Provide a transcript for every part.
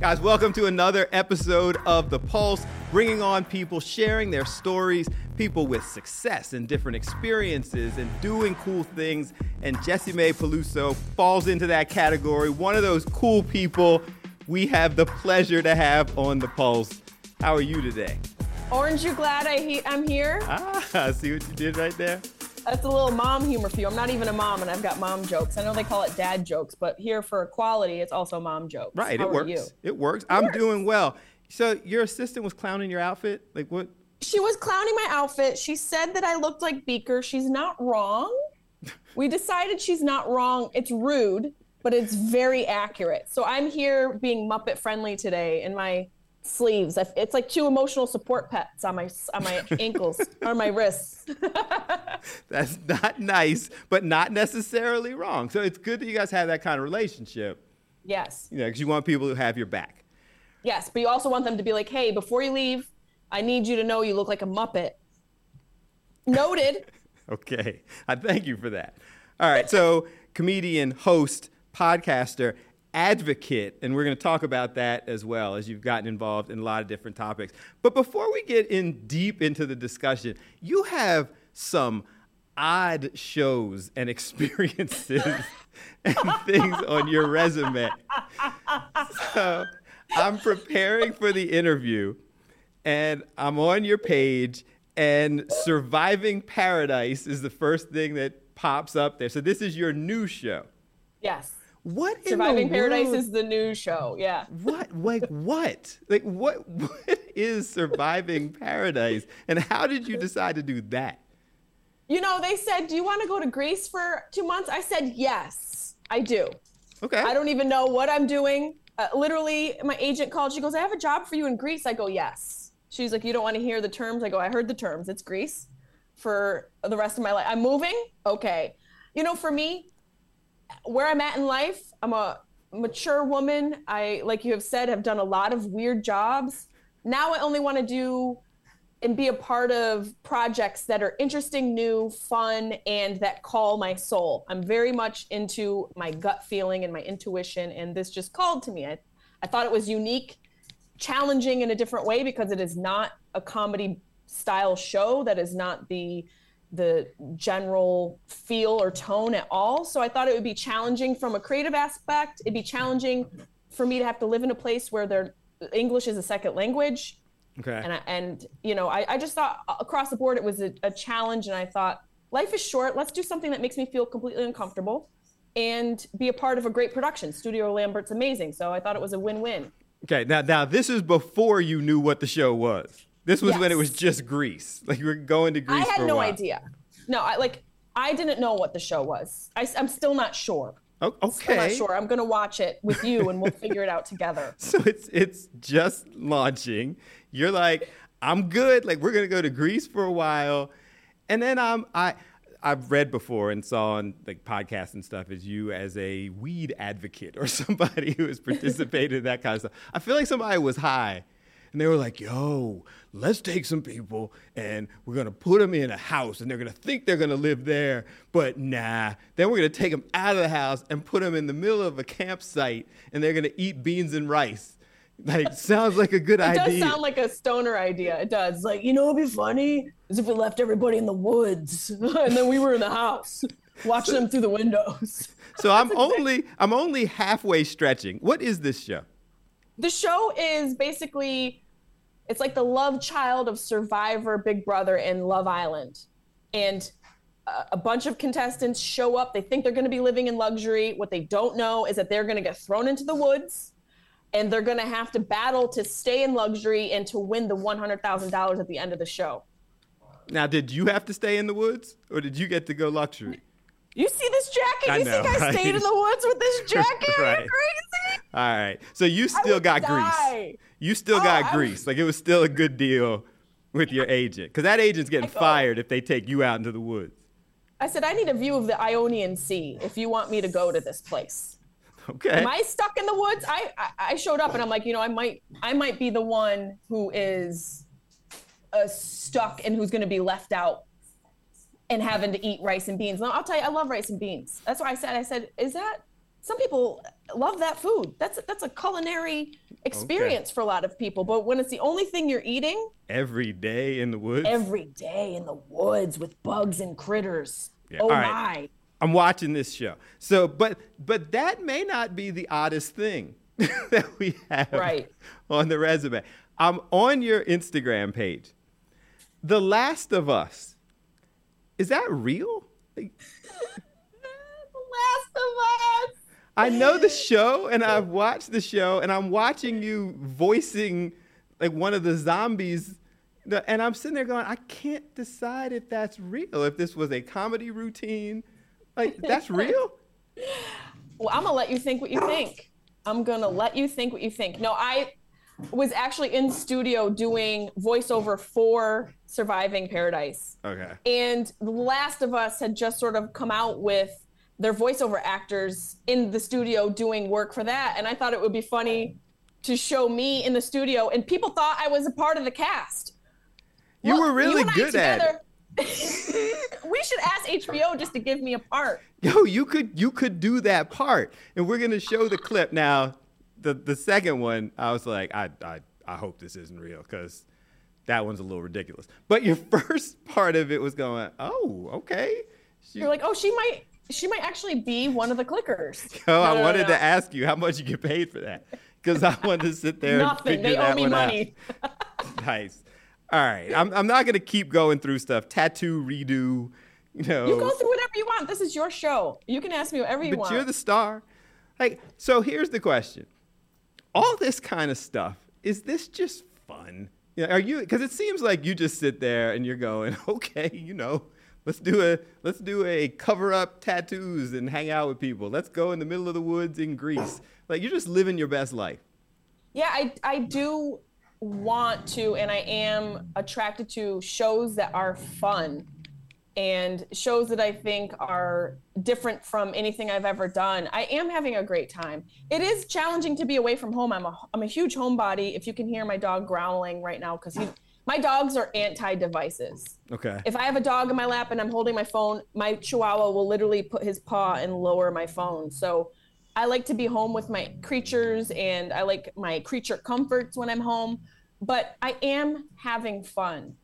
Guys, welcome to another episode of The Pulse, bringing on people sharing their stories, people with success and different experiences and doing cool things. And Jessimae Peluso falls into that category. One of those cool people we have the pleasure to have on The Pulse. How are you today? Orange, you glad I'm here? I see what you did right there. That's a little mom humor for you. I'm not even a mom, and I've got mom jokes. I know they call it dad jokes, but here for equality, it's also mom jokes. Right, How it works. You? It works. I'm doing well. So your assistant was clowning your outfit? Like what? She was clowning my outfit. She said that I looked like Beaker. She's not wrong. We decided she's not wrong. It's rude, but it's very accurate. So I'm here being Muppet friendly today in my sleeves. It's like two emotional support pets on my ankles or my wrists. That's not nice, but not necessarily wrong. So it's good that you guys have that kind of relationship. Yes. You know, because you want people to have your back. Yes, but you also want them to be like, hey, before you leave, I need you to know you look like a Muppet. Noted. Okay. I thank you for that. All right. So comedian, host, podcaster, advocate, and we're going to talk about that as well, as you've gotten involved in a lot of different topics. But before we get in deep into the discussion, you have some odd shows and experiences and things on your resume. So I'm preparing for the interview, and I'm on your page, and Surviving Paradise is the first thing that pops up there. So this is your new show. Yes. What in Surviving the Paradise world? is the new show, yeah. What? Like what? Like what is Surviving Paradise? And how did you decide to do that? You know, they said, do you want to go to Greece for 2 months? I said, yes, I do. Okay. I don't even know what I'm doing. Literally, my agent called. She goes, I have a job for you in Greece. I go, yes. She's like, you don't want to hear the terms? I go, I heard the terms. It's Greece for the rest of my life. I'm moving? Okay. You know, for me, where I'm at in life, I'm a mature woman. I, like you have said, have done a lot of weird jobs. Now I only want to do and be a part of projects that are interesting, new, fun, and that call my soul. I'm very much into my gut feeling and my intuition, and this just called to me. I thought it was unique, challenging in a different way, because it is not a comedy style show. That is not the general feel or tone at all. So I thought it would be challenging from a creative aspect. It'd be challenging for me to have to live in a place where English is a second language. Okay. And you know, I just thought across the board it was a challenge, and I thought life is short. Let's do something that makes me feel completely uncomfortable and be a part of a great production. Studio Lambert's amazing. So I thought it was a win-win. Okay. Now this is before you knew what the show was. This was when it was just Greece. Like you were going to Greece for a while. I had no idea. No, I didn't know what the show was. I'm still not sure. Oh, okay. Still not sure. I'm going to watch it with you, and we'll figure it out together. So it's just launching. You're like, I'm good. Like we're going to go to Greece for a while. And then I've read before and saw on like podcasts and stuff as you as a weed advocate or somebody who has participated in that kind of stuff. I feel like somebody was high. And they were like, yo, let's take some people and we're going to put them in a house and they're going to think they're going to live there. But nah, then we're going to take them out of the house and put them in the middle of a campsite and they're going to eat beans and rice. Like, sounds like a good idea. It does sound like a stoner idea. It does. Like, you know what'd be funny? Is if we left everybody in the woods and then we were in the house watching them through the windows. So I'm only halfway stretching. What is this show? The show is basically, it's like the love child of Survivor, Big Brother, and Love Island. And a bunch of contestants show up. They think they're going to be living in luxury. What they don't know is that they're going to get thrown into the woods, and they're going to have to battle to stay in luxury and to win the $100,000 at the end of the show. Now, did you have to stay in the woods, or did you get to go luxury? You see this jacket? You think I stayed in the woods with this jacket? Are you crazy? All right. So you still got Greece. You still got Greece. Like it was still a good deal with your agent. Because that agent's getting fired if they take you out into the woods. I said, I need a view of the Ionian Sea if you want me to go to this place. Okay. Am I stuck in the woods? I showed up and I'm like, you know, I might be the one who is stuck and who's going to be left out and having to eat rice and beans. Now, I'll tell you, I love rice and beans. That's why I said, is that, some people love that food. That's a culinary experience for a lot of people. But when it's the only thing you're eating every day in the woods, every day in the woods with bugs and critters. Yeah. Oh All right. my. I'm watching this show. So, but that may not be the oddest thing that we have on the resume. I'm on your Instagram page. The Last of Us. Is that real? The Last of Us. I know the show, and I've watched the show, and I'm watching you voicing like one of the zombies, and I'm sitting there going, I can't decide if that's real, if this was a comedy routine. Like, that's real? Well, I'm going to let you think what you think. No, I was actually in studio doing voiceover for Surviving Paradise. Okay. And The Last of Us had just sort of come out with their voiceover actors in the studio doing work for that. And I thought it would be funny to show me in the studio. And people thought I was a part of the cast. You were really good at it. We should ask HBO just to give me a part. Yo, you could do that part. And we're going to show the clip. Now, the second one, I was like, I hope this isn't real, because that one's a little ridiculous. But your first part of it was going, oh, okay. You're like, oh, she might actually be one of the clickers. Oh, I wanted to ask you how much you get paid for that, because I wanted to sit there Nothing. and figure that one out. They owe me money. Nice. All right. I'm not going to keep going through stuff. Tattoo, redo, You go through whatever you want. This is your show. You can ask me whatever you want. But you're the star. Like, so here's the question. All this kind of stuff, is this just fun? Are you, because it seems like you just sit there and you're going, okay, let's do a cover up tattoos and hang out with people. Let's go in the middle of the woods in Greece. Like, you're just living your best life. Yeah, I do want to, and I am attracted to shows that are fun and shows that I think are different from anything I've ever done. I am having a great time. It is challenging to be away from home. I'm a huge homebody. If you can hear my dog growling right now, because my dogs are anti-devices. Okay. If I have a dog in my lap and I'm holding my phone, my Chihuahua will literally put his paw and lower my phone. So I like to be home with my creatures, and I like my creature comforts when I'm home, but I am having fun.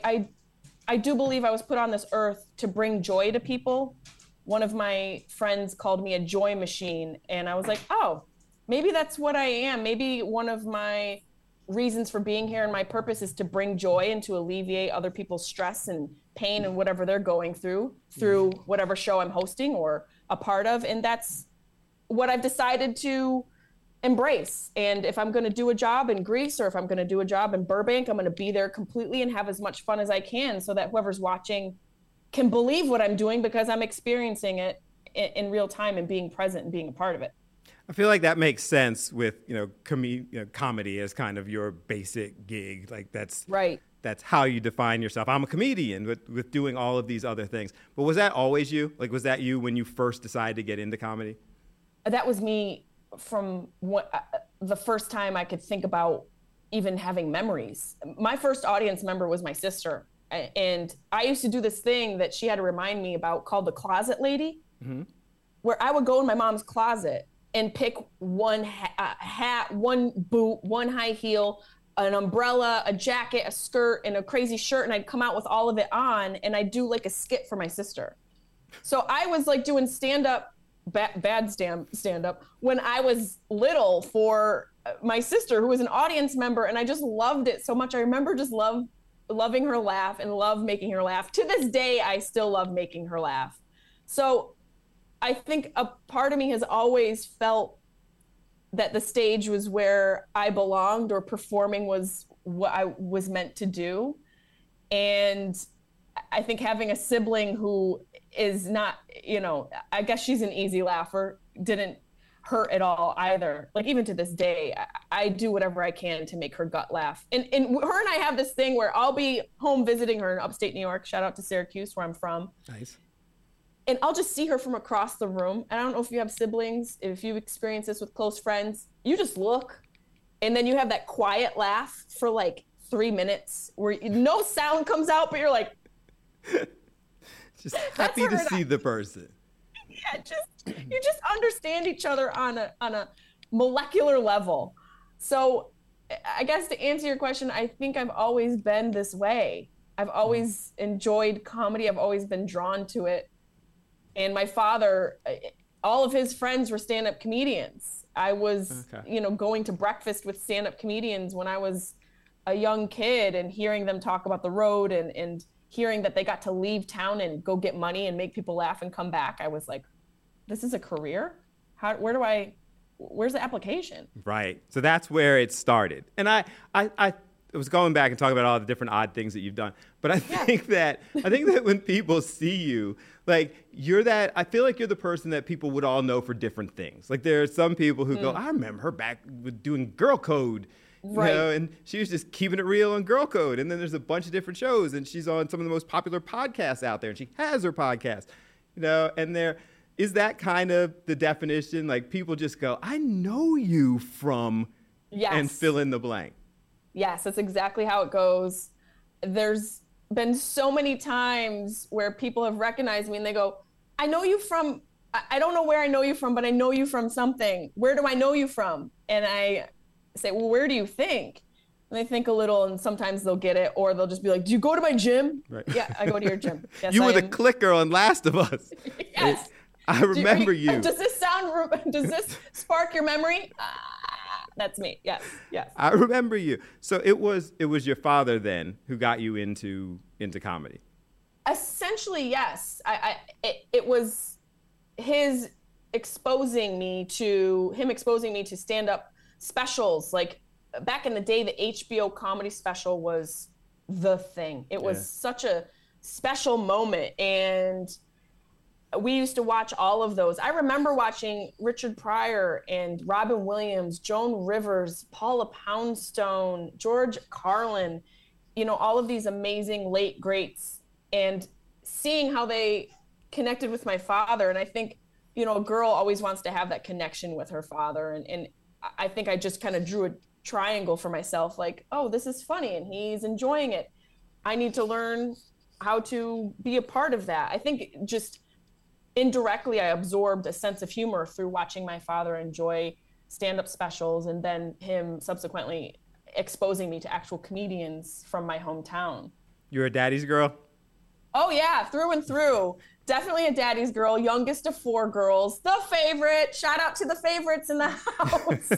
I do believe I was put on this earth to bring joy to people. One of my friends called me a joy machine, and I was like, oh, maybe that's what I am. Maybe one of my reasons for being here and my purpose is to bring joy and to alleviate other people's stress and pain and whatever they're going through whatever show I'm hosting or a part of. And that's what I've decided to embrace. And if I'm going to do a job in Greece or if I'm going to do a job in Burbank, I'm going to be there completely and have as much fun as I can, so that whoever's watching can believe what I'm doing, because I'm experiencing it in real time and being present and being a part of it. I feel like that makes sense with, comedy as kind of your basic gig. Like, that's right. That's how you define yourself. I'm a comedian with doing all of these other things. But was that always you? Like, was that you when you first decided to get into comedy? That was me from the first time I could think about even having memories. My first audience member was my sister. And I used to do this thing that she had to remind me about called the Closet Lady, where I would go in my mom's closet and pick one hat, one boot, one high heel, an umbrella, a jacket, a skirt, and a crazy shirt. And I'd come out with all of it on, and I'd do like a skit for my sister. So I was like doing stand-up, bad stand-up when I was little for my sister, who was an audience member, and I just loved it so much. I remember just loving her laugh and love making her laugh. To this day, I still love making her laugh. So I think a part of me has always felt that the stage was where I belonged, or performing was what I was meant to do. And I think having a sibling who is not, I guess she's an easy laugher, didn't hurt at all either. Like, even to this day, I do whatever I can to make her gut laugh. And her and I have this thing where I'll be home visiting her in upstate New York. Shout out to Syracuse, where I'm from. Nice. And I'll just see her from across the room. And I don't know if you have siblings, if you've experienced this with close friends, you just look, and then you have that quiet laugh for like 3 minutes where no sound comes out, but you're like, just happy to see the person. Yeah, you just understand each other on a molecular level. So I guess to answer your question, I think I've always been this way. I've always enjoyed comedy. I've always been drawn to it. And my father, all of his friends were stand-up comedians. I was, going to breakfast with stand-up comedians when I was a young kid and hearing them talk about the road and hearing that they got to leave town and go get money and make people laugh and come back. I was like, this is a career? Where's the application? Right. So that's where it started. And I was going back and talking about all the different odd things that you've done. But I think that when people see you, like I feel like you're the person that people would all know for different things. Like there are some people who go, I remember her back with doing Girl Code. Right. And she was just keeping it real on Girl Code. And then there's a bunch of different shows, and she's on some of the most popular podcasts out there, and she has her podcast, and there is that kind of the definition. Like people just go, I know you from, and fill in the blank. Yes, that's exactly how it goes. There's been so many times where people have recognized me and they go, I know you from, I don't know where I know you from, but I know you from something. Where do I know you from? And I say, well, where do you think? And they think a little, and sometimes they'll get it, or they'll just be like, do you go to my gym? Right. Yeah, I go to your gym. Yes, you were the clicker on Last of Us. Yes. I remember you. Does this spark your memory? That's me. Yes. I remember you. So it was your father then who got you into comedy. Essentially, yes. It was him exposing me to stand-up specials. Like back in the day, the HBO comedy special was the thing. It was such a special moment, and we used to watch all of those. I remember watching Richard Pryor and Robin Williams, Joan Rivers, Paula Poundstone, George Carlin, all of these amazing late greats, and seeing how they connected with my father. And I think, a girl always wants to have that connection with her father. And I think I just kind of drew a triangle for myself, like, oh, this is funny and he's enjoying it. I need to learn how to be a part of that. I think just indirectly, I absorbed a sense of humor through watching my father enjoy stand-up specials, and then him subsequently exposing me to actual comedians from my hometown. You're a daddy's girl? Oh yeah, through and through. Definitely a daddy's girl, youngest of 4 girls, the favorite. Shout out to the favorites in the house.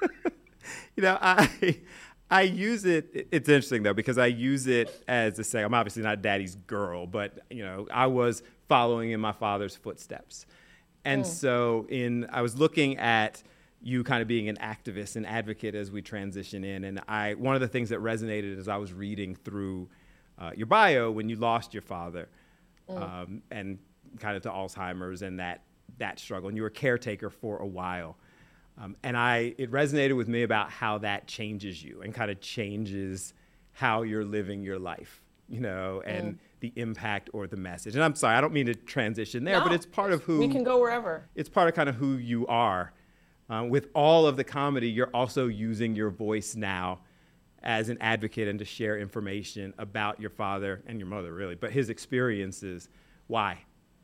I use it. It's interesting though, because I use it as to say, I'm obviously not daddy's girl, but I was following in my father's footsteps. And so I was looking at you kind of being an activist and advocate as we transition in. And one of the things that resonated as I was reading through your bio when you lost your father and kind of to Alzheimer's and that struggle, and you were a caretaker for a while. And it resonated with me about how that changes you and kind of changes how you're living your life, and the impact or the message. And I'm sorry, I don't mean to transition there, but it's part of who... We can go wherever. It's part of kind of who you are. With all of the comedy, you're also using your voice now as an advocate and to share information about your father and your mother, really, but his experiences. Why?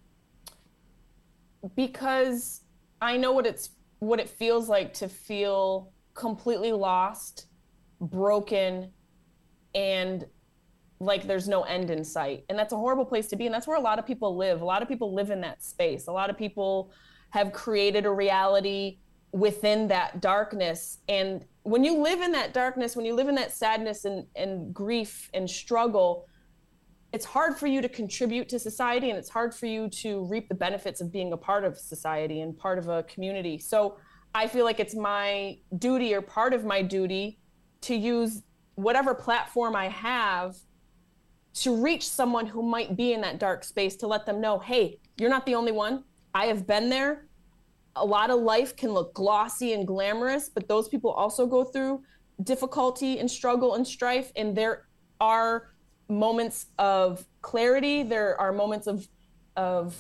Because I know what it feels like to feel completely lost, broken, and like there's no end in sight. And that's a horrible place to be. And that's where a lot of people live. A lot of people live in that space. A lot of people have created a reality within that darkness. And when you live in that darkness, when you live in that sadness and grief and struggle, it's hard for you to contribute to society, and it's hard for you to reap the benefits of being a part of society and part of a community. So I feel like it's my duty, or part of my duty, to use whatever platform I have to reach someone who might be in that dark space, to let them know, hey, you're not the only one. I have been there. A lot of life can look glossy and glamorous, but those people also go through difficulty and struggle and strife. And there are moments of clarity. There are moments of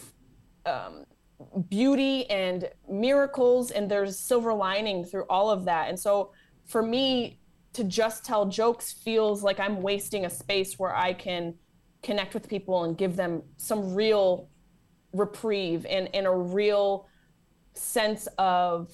beauty and miracles, and there's silver lining through all of that. And so for me, to just tell jokes feels like I'm wasting a space where I can connect with people and give them some real reprieve and a real sense of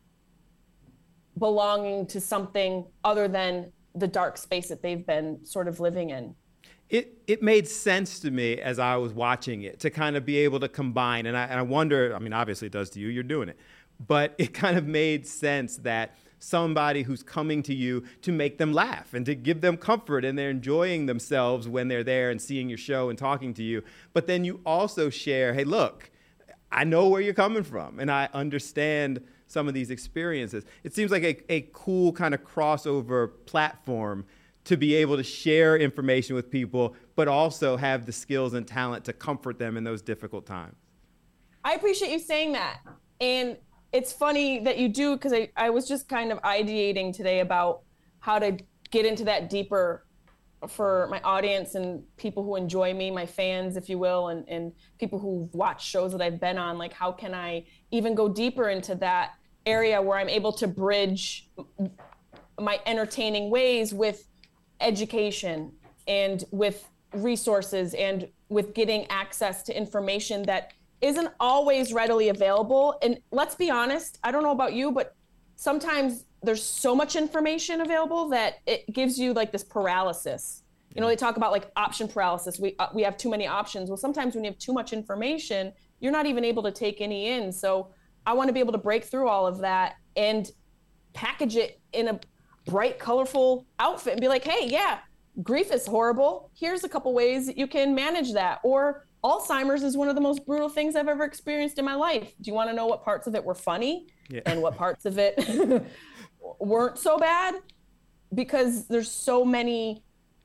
belonging to something other than the dark space that they've been sort of living in. It made sense to me as I was watching it to kind of be able to combine. And I wonder, I mean, obviously it does to you, you're doing it. But it kind of made sense that somebody who's coming to you to make them laugh and to give them comfort, and they're enjoying themselves when they're there and seeing your show and talking to you. But then you also share, hey, look, I know where you're coming from and I understand some of these experiences. It seems like a cool kind of crossover platform to be able to share information with people, but also have the skills and talent to comfort them in those difficult times. I appreciate you saying that. And it's funny that you do, because I was just kind of ideating today about how to get into that deeper for my audience and people who enjoy me, my fans, if you will, and people who watch shows that I've been on. Like, how can I even go deeper into that area where I'm able to bridge my entertaining ways with education and with resources and with getting access to information that isn't always readily available. And let's be honest, I don't know about you, but sometimes there's so much information available that it gives you like this paralysis. You know, they talk about like option paralysis. We have too many options. Well, sometimes when you have too much information, you're not even able to take any in. So I want to be able to break through all of that and package it in a bright, colorful outfit and be like, hey, yeah, grief is horrible. Here's a couple ways that you can manage that. Or Alzheimer's is one of the most brutal things I've ever experienced in my life. Do you want to know what parts of it were funny and what parts of it weren't so bad? Because there's so many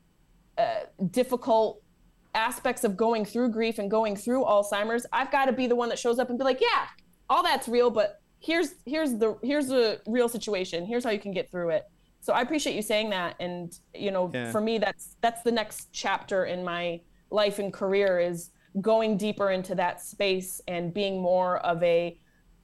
difficult aspects of going through grief and going through Alzheimer's. I've got to be the one that shows up and be like, yeah, all that's real, but here's the real situation. Here's how you can get through it. So I appreciate you saying that. And, you know, for me, that's the next chapter in my life and career, is going deeper into that space and being more of a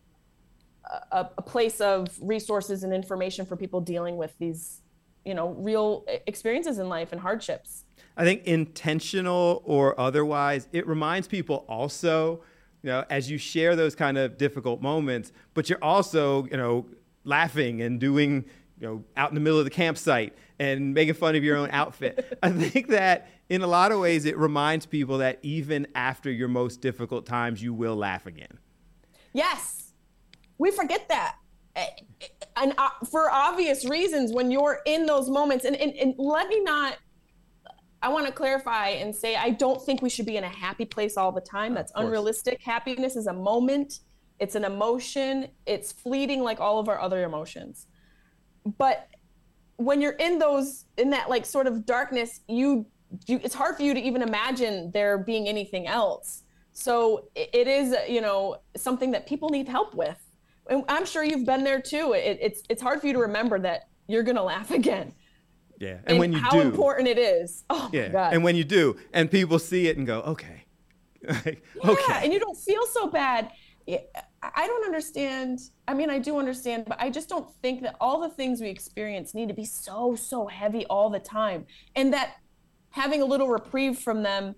place of resources and information for people dealing with these, you know, real experiences in life and hardships. I think intentional or otherwise, it reminds people also, you know, as you share those kind of difficult moments, but you're also, you know, laughing and doing, you know, out in the middle of the campsite and making fun of your own outfit. I think that in a lot of ways, it reminds people that even after your most difficult times, you will laugh again. Yes. We forget that. And for obvious reasons, when you're in those moments, and let me not, I want to clarify and say, I don't think we should be in a happy place all the time. That's unrealistic. Happiness is a moment. It's an emotion. It's fleeting like all of our other emotions. But when you're in that like sort of darkness, it's hard for you to even imagine there being anything else. So it is, you know, something that people need help with. And I'm sure you've been there too. It's hard for you to remember that you're going to laugh again. Yeah. And when you how do, important it is. Oh my God. And when you do, and people see it and go, okay. Like, okay. And you don't feel so bad. I don't understand. I mean, I do understand, but I just don't think that all the things we experience need to be so, so heavy all the time. And that having a little reprieve from them,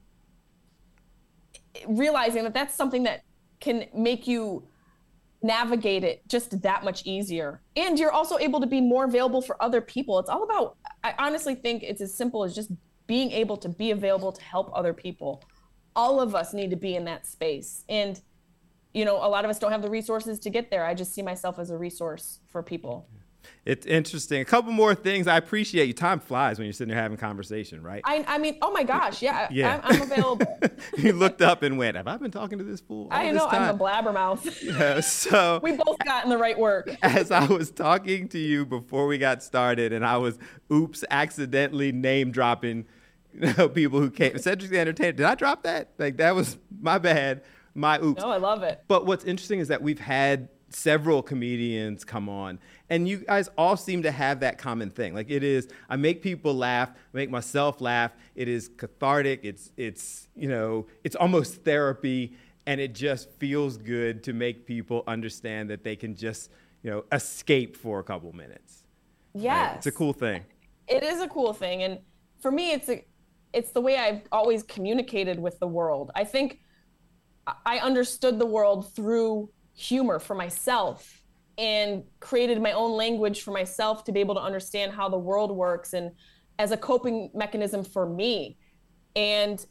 realizing that that's something that can make you navigate it just that much easier. And you're also able to be more available for other people. It's all about, I honestly think it's as simple as just being able to be available to help other people. All of us need to be in that space. And, you know, a lot of us don't have the resources to get there. I just see myself as a resource for people. It's interesting. A couple more things. I appreciate you. Time flies when you're sitting there having conversation, right? I mean, oh my gosh, yeah. I'm available. You looked up and went, have I been talking to this fool all I this know, time? I'm a blabbermouth. Yeah, so we both got in the right work. As I was talking to you before we got started, and I was, accidentally name dropping, you know, people who came. Cedric the Entertainer. Did I drop that? Like, that was my bad. My oops. No, I love it. But what's interesting is that we've had several comedians come on, and you guys all seem to have that common thing. Like, it is, I make people laugh, I make myself laugh. It is cathartic. It's you know, it's almost therapy, and it just feels good to make people understand that they can just, you know, escape for a couple minutes. Yes. Right? It's a cool thing. It is a cool thing. And for me, it's the way I've always communicated with the world. I think I understood the world through humor for myself and created my own language for myself to be able to understand how the world works and as a coping mechanism for me. And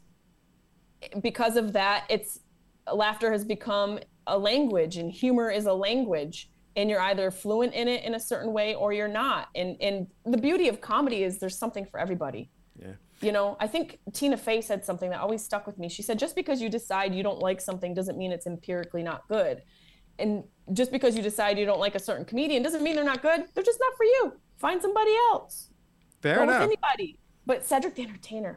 because of that, laughter has become a language, and humor is a language, and you're either fluent in it in a certain way or you're not. And the beauty of comedy is there's something for everybody. Yeah. You know, I think Tina Fey said something that always stuck with me. She said, just because you decide you don't like something doesn't mean it's empirically not good. And just because you decide you don't like a certain comedian doesn't mean they're not good. They're just not for you. Find somebody else. Fair enough. With anybody. But Cedric the Entertainer.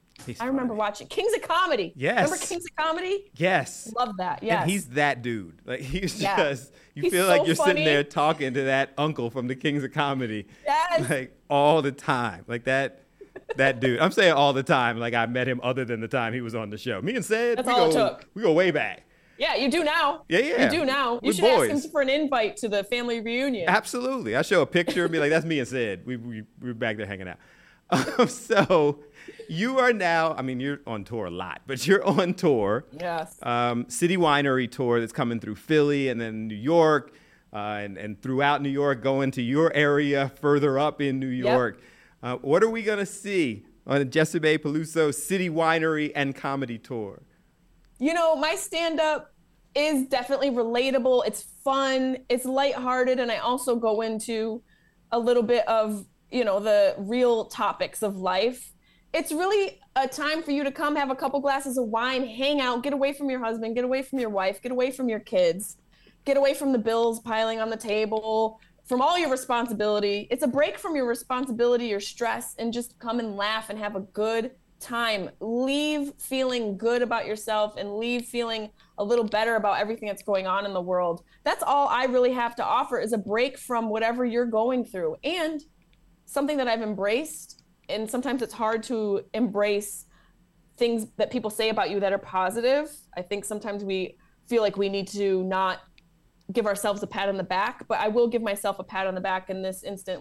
I remember funny. watching Kings of Comedy. Yes. Remember Kings of Comedy? Yes. Love that. Yes. And he's that dude. Like he's Yeah. just you He's feel so like you're funny. sitting there talking to that uncle from the Kings of Comedy. Yes. Like all the time. Like that dude. I'm saying all the time, like I met him other than the time he was on the show. Me and Sid, That's all it took. We go way back. Yeah, you do now. Yeah. You do now. You We're should ask boys. him for an invite to the family reunion. Absolutely. I show a picture and be like, that's me and Sid. We're back there hanging out. So you are now, I mean, you're on tour a lot, but you're on tour. Yes. City Winery tour that's coming through Philly and then New York and throughout New York, going to your area further up in New York. What are we going to see on the Jessimae Peluso City Winery and Comedy Tour? You know, my stand-up is definitely relatable. It's fun. It's lighthearted. And I also go into a little bit of, you know, the real topics of life. It's really a time for you to come have a couple glasses of wine, hang out, get away from your husband, get away from your wife, get away from your kids, get away from the bills piling on the table, from all your responsibility. It's a break from your responsibility, your stress, and just come and laugh and have a good time. Leave feeling good about yourself and leave feeling a little better about everything that's going on in the world. That's all I really have to offer, is a break from whatever you're going through. And something that I've embraced, and sometimes it's hard to embrace things that people say about you that are positive. I think sometimes we feel like we need to not give ourselves a pat on the back, but I will give myself a pat on the back in this instance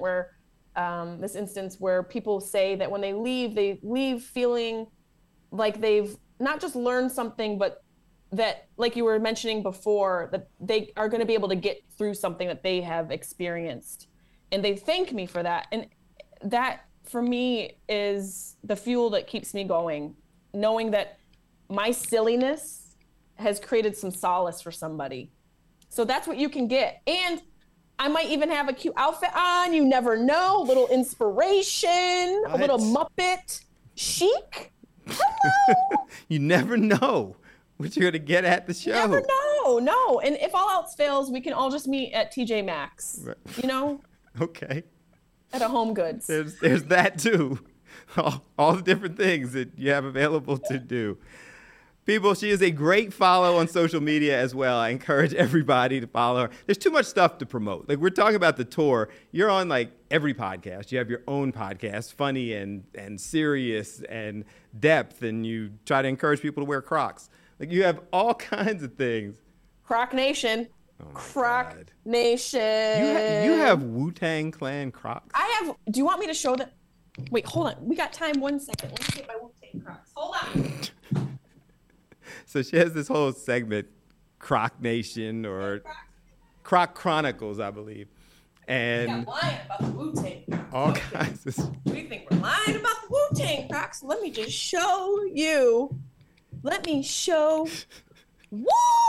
where people say that when they leave feeling like they've not just learned something, but that, like you were mentioning before, that they are going to be able to get through something that they have experienced. And they thank me for that. And that, for me, is the fuel that keeps me going, knowing that my silliness has created some solace for somebody. So that's what you can get. And I might even have a cute outfit on. You never know. A little inspiration, What? a little Muppet chic. Hello. You never know what you're going to get at the show. Never know. No. And if all else fails, we can all just meet at TJ Maxx, Right. you know, Okay. at a Home Goods. There's that too. All the different things that you have available to do. People, she is a great follow on social media as well. I encourage everybody to follow her. There's too much stuff to promote. Like, we're talking about the tour. You're on like every podcast. You have your own podcast, funny and serious and depth, and you try to encourage people to wear Crocs. Like, you have all kinds of things. Croc Nation. Oh my Croc God. Nation. You have Wu-Tang Clan Crocs? Do you want me to show them? Wait, hold on. We got time. 1 second. Let me get my Wu-Tang Crocs. Hold on. So she has this whole segment, Croc Nation or Croc Chronicles, I believe. And lying about the Wu-Tang Crocs. all kinds of We think we're lying about the Wu-Tang Crocs. Let me just show you. Let me show. Woo!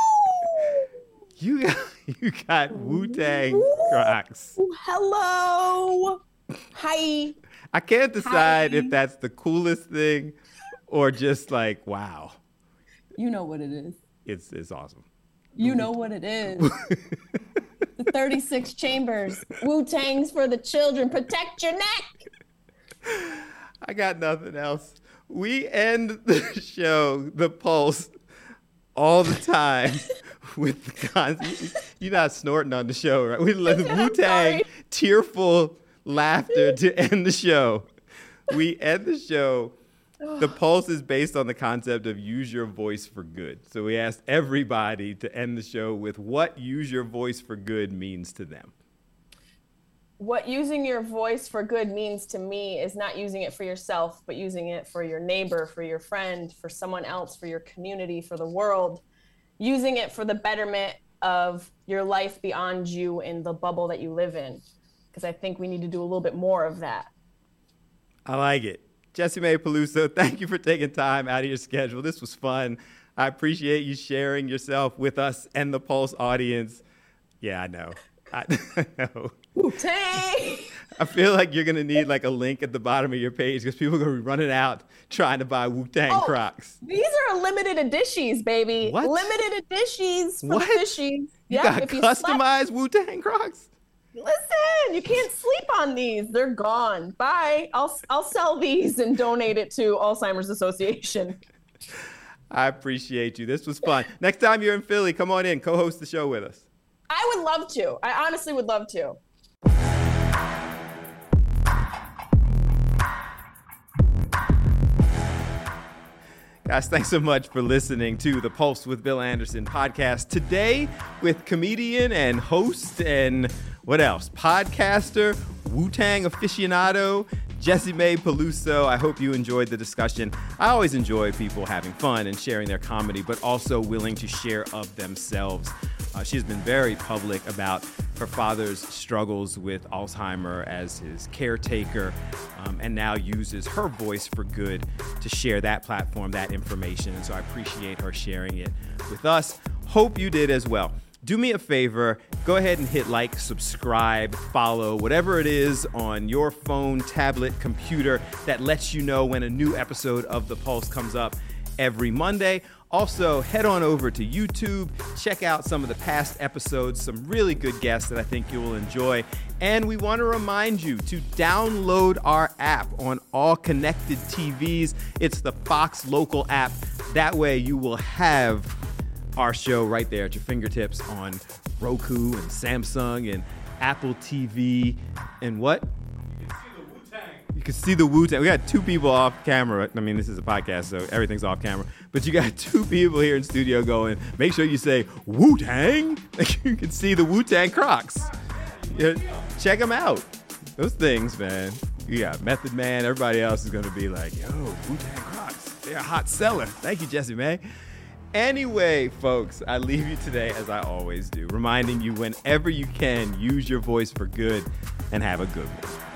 You got Wu-Tang Crocs. Hello. Hi. I can't decide Hi. if that's the coolest thing or just like, wow, You know what it is. it's awesome. You know what it is. The 36 chambers. Wu-Tang's for the children. Protect your neck. I got nothing else. We end the show, The Pulse, all the time with the concept. You're not snorting on the show, right? We let Wu-Tang sorry. tearful laughter to end the show. We end the show. The Pulse is based on the concept of use your voice for good. So we asked everybody to end the show with what use your voice for good means to them. What using your voice for good means to me is not using it for yourself, but using it for your neighbor, for your friend, for someone else, for your community, for the world. using it for the betterment of your life beyond you in the bubble that you live in. Because I think we need to do a little bit more of that. I like it. Jessimae Peluso, thank you for taking time out of your schedule. This was fun. I appreciate you sharing yourself with us and the Pulse audience. Yeah, I know. I know. Wu-Tang! I feel like you're going to need like a link at the bottom of your page because people are going to be running out trying to buy Wu-Tang Crocs. These are limited editions, baby. What? Limited editions for What? the fishies. You Yeah, got if you customized Wu-Tang Crocs? Listen, you can't sleep on these. They're gone. Bye. I'll sell these and donate it to Alzheimer's Association. I appreciate you. This was fun. Next time you're in Philly, come on in, co-host the show with us. I would love to. I honestly would love to. Guys, thanks so much for listening to the Pulse with Bill Anderson podcast. Today with comedian and host and what else? Podcaster, Wu-Tang aficionado, Jessimae Peluso. I hope you enjoyed the discussion. I always enjoy people having fun and sharing their comedy, but also willing to share of themselves. She's been very public about her father's struggles with Alzheimer's as his caretaker, and now uses her voice for good to share that platform, that information. And so I appreciate her sharing it with us. Hope you did as well. Do me a favor, go ahead and hit like, subscribe, follow, whatever it is on your phone, tablet, computer that lets you know when a new episode of The Pulse comes up every Monday. Also, head on over to YouTube, check out some of the past episodes, some really good guests that I think you will enjoy. And we want to remind you to download our app on all connected TVs. It's the Fox Local app. That way you will have our show right there at your fingertips on Roku and Samsung and Apple TV and what? You can see the Wu-Tang. We got two people off camera. I mean, this is a podcast, so everything's off camera. But you got two people here in studio going, make sure you say Wu-Tang. Like you can see the Wu-Tang Crocs. Yeah, check them out. Those things, man. You got Method Man. Everybody else is going to be like, yo, Wu-Tang Crocs. They're a hot seller. Thank you, Jessimae. Anyway, folks, I leave you today, as I always do, reminding you whenever you can, use your voice for good and have a good one.